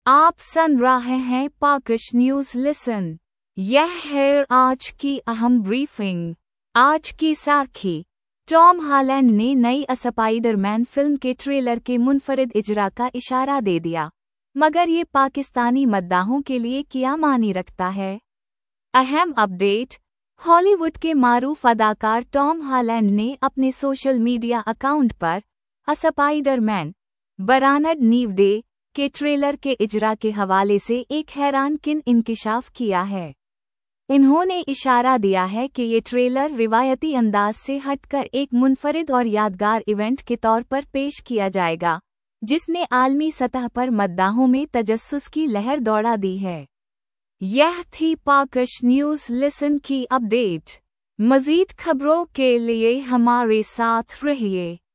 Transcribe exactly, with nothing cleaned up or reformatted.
आप सुन रहे हैं पाकिश न्यूज लिसन। यह है आज की अहम ब्रीफिंग। आज की सार्खी। टॉम हॉलैंड ने नई स्पाइडरमैन फिल्म के ट्रेलर के मुनफरिद इजरा का इशारा दे दिया, मगर ये पाकिस्तानी मद्दाहों के लिए क्या मानी रखता है? अहम अपडेट। हॉलीवुड के मारूफ अदाकार टॉम हॉलैंड ने अपने सोशल मीडिया अकाउंट पर स्पाइडरमैन बरानड न्यू डे के ट्रेलर के इजरा के हवाले से एक हैरानकिन इंकिशाफ किया है। इन्होंने इशारा दिया है कि ये ट्रेलर रिवायती अंदाज से हटकर एक मुनफरिद और यादगार इवेंट के तौर पर पेश किया जाएगा, जिसने आलमी सतह पर मद्दाहों में तजस्सुस की लहर दौड़ा दी है। यह थी पाकिश न्यूज लिसन की अपडेट। मज़ीद खबरों के लिए हमारे साथ रहिए।